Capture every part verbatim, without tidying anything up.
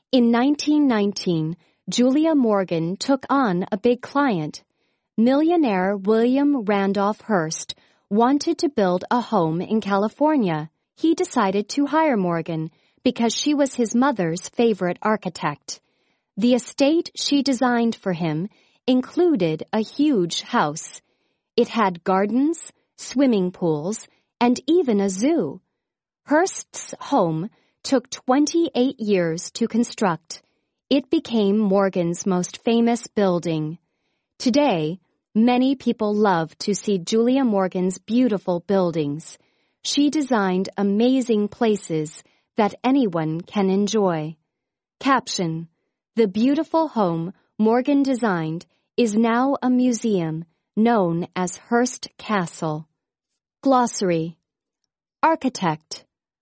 In nineteen nineteen, Julia Morgan took on a big client. Millionaire William Randolph Hearst wanted to build a home in California. He decided to hire Morgan because she was his mother's favorite architect. The estate she designed for him included a huge house. It had gardens, swimming pools, and even a zoo. Hearst's home took twenty-eight years to construct. It became Morgan's most famous building. Today, many people love to see Julia Morgan's beautiful buildings. She designed amazing places that anyone can enjoy. Caption: The beautiful home Morgan designed is now a museum known as Hearst Castle. Glossary: Architect.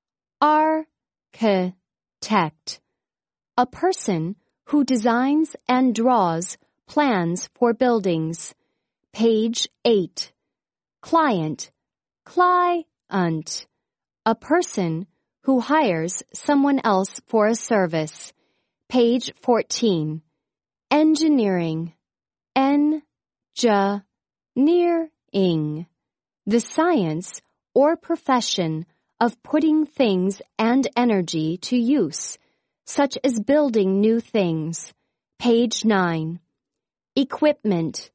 Ar-chi-tect. A person who designs and draws plans for buildings. Page eight. Client. Client. A person who hires someone else for a service. Page fourteen. Engineering. En-ja-neer-ing. The science or profession of putting things and energy to use, such as building new things. Page nine. Equipment.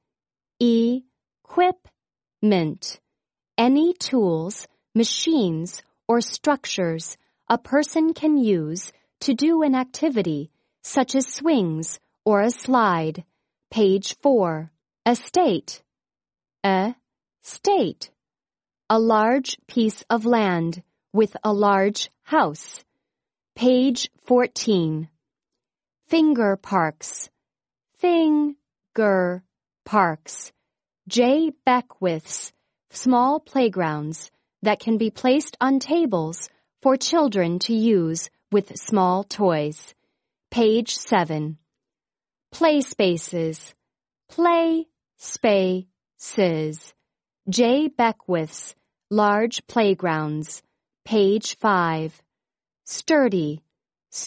E-quip-ment. Any tools, machines, or structures a person can use to do an activity, such as swings or a slide. Page four. Estate. E-state. A large piece of land with a large house. Page fourteen. Finger parks. Finger parks. J. Beckwith's small playgrounds that can be placed on tables for children to use with small toys. Page seven. Play spaces. Play spaces. J. Beckwith's large playgrounds. Page five. Sturdy.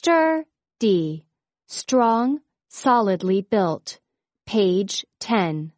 Stur-dy. Strong, solidly built. Page ten.